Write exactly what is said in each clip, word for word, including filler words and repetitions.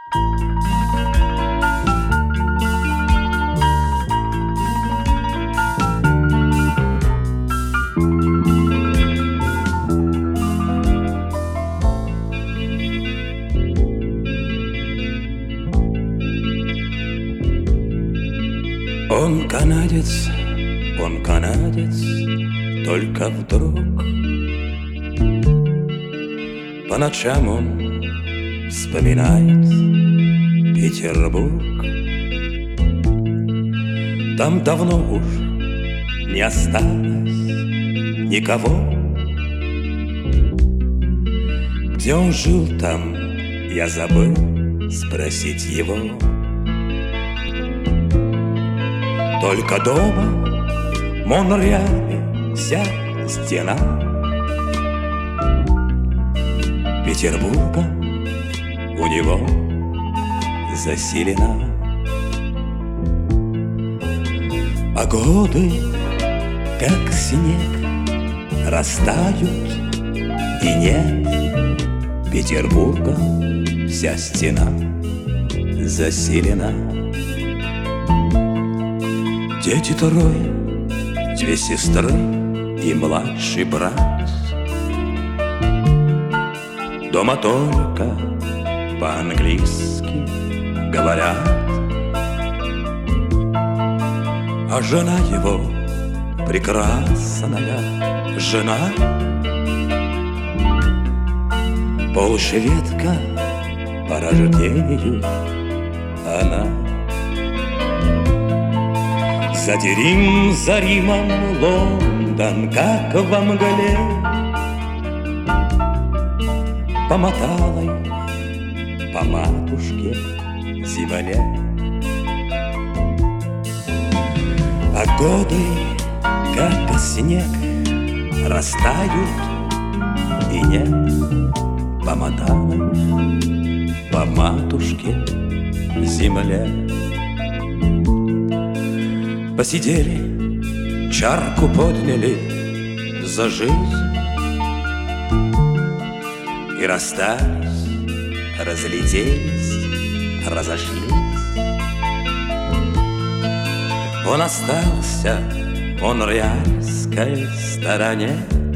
Он канадец, он канадец, только вдруг по ночам он вспоминает Петербург. Там давно уж не осталось никого. Где он жил там, я забыл спросить его. Только дома в Монреале вся стена Петербурга у него заселена. А годы, как снег, растают, и нет Петербурга, вся стена заселена. Дети трое, две сестры и младший брат. Дома только по-английски говорят. А жена его прекрасная жена, полушведка по рождению она. За Рим, за Римом Лондон, как во мгле, помотала по матушке земле. А годы, как снег, растают, и нет помотала по матушке земле. Посидели, чарку подняли за жизнь и расстались, разлетелись, разошлись. Он остался в монреальской стороне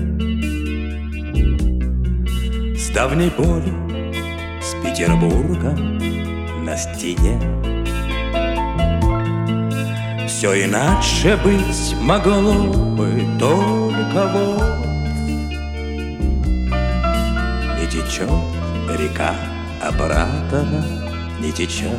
с давней болью, с Петербургом на стене. Все иначе быть могло бы, только вот не течет река обратно, не течет.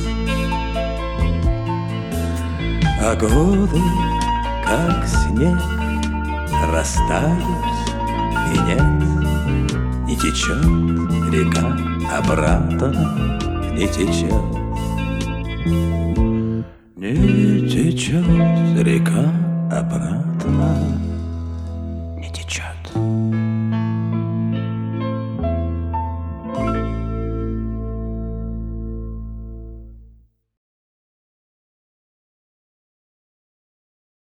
А годы, как снег, растают, и нет, не течет река обратно, не течет. Не течет река обратно.